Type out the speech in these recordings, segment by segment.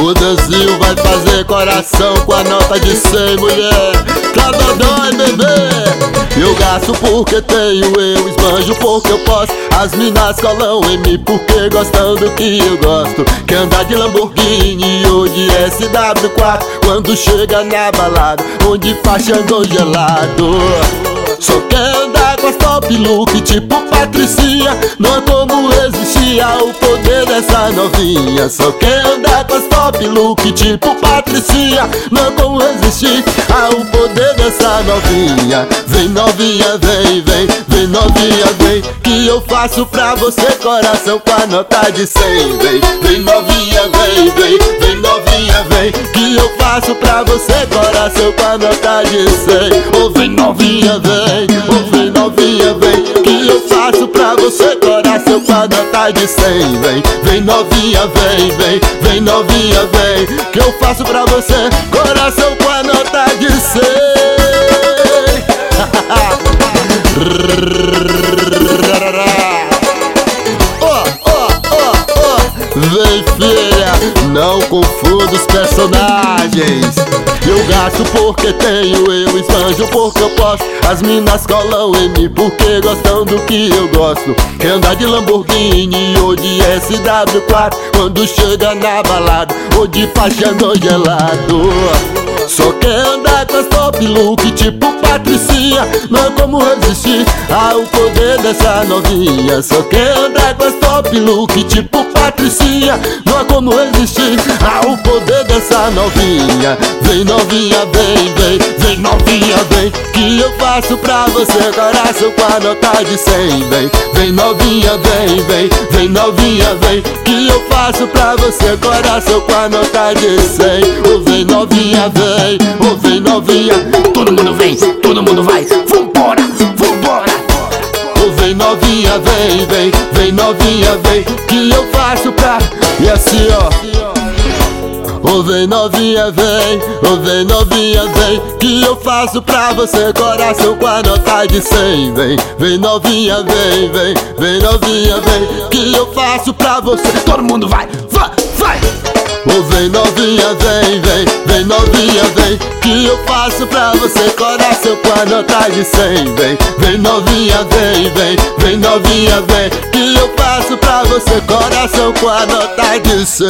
O Danzinho vai fazer coração com a nota de 100, mulher. Tá dodói, bebê. Eu gasto porque tenho, eu esbanjo porque eu posso. As minas colam em mim porque gostam do que eu gosto. Quer andar de Lamborghini ou de SW4 quando chega na balada onde faz andou gelado. Só quer andar com as top look tipo Patricinha. Não há como resistir ao poder dessa novinha. Só quer andar com as top look tipo Patricinha. Não há como resistir ao poder dessa novinha. Vem novinha, vem, vem, vem novinha, vem, que eu faço pra você coração com a nota de 100. Vem, vem novinha, vem, vem, vem novinha, vem, que eu faço pra você coração com a nota de 100. Ô vem novinha, vem, ô vem novinha, vem, que eu faço pra você coração com a nota de 100. Vem, vem novinha, vem, vem, vem novinha, vem, que eu faço pra você coração com a nota de 100. Vem filha, não confunda os personagens. Eu gasto porque tenho, eu esbanjo porque eu posso. As minas colam em mim porque gostam do que eu gosto. Quer andar de Lamborghini ou de SW4 quando chega na balada ou de fachada gelado. Só quer andar com as top look tipo Patricinha. Não há como resistir ao poder dessa novinha. Só quer andar com as top look tipo Patricinha. Não há como resistir ao poder dessa novinha. Vem novinha, vem, vem, vem novinha, vem, que eu faço pra você coração com a nota de 100. Vem, vem novinha, vem, vem, vem novinha, vem, que eu faço pra você coração com a nota de 100. Ô vem novinha, vem, ô vem novinha, Todo mundo vem, todo mundo vai. Vambora, vambora. ô vem novinha, vem, vem, vem novinha, vem, que eu faço pra... E assim ó. Ô vem novinha, vem, ô vem novinha, vem, que eu faço pra você coração com a nota de 100. Vem, vem novinha, vem, vem, vem novinha, vem, que eu faço pra você. Todo mundo vai, vai, vai. Ô vem novinha, vem, vem, vem novinha, vem, que eu faço pra você coração com a nota de 100. Vem, vem novinha, vem, vem, vem novinha, vem, que eu faço pra você coração com a nota de 100.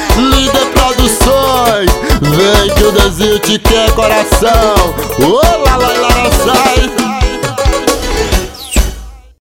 Líder Produções, vem que o Danzinho te quer coração. Olá!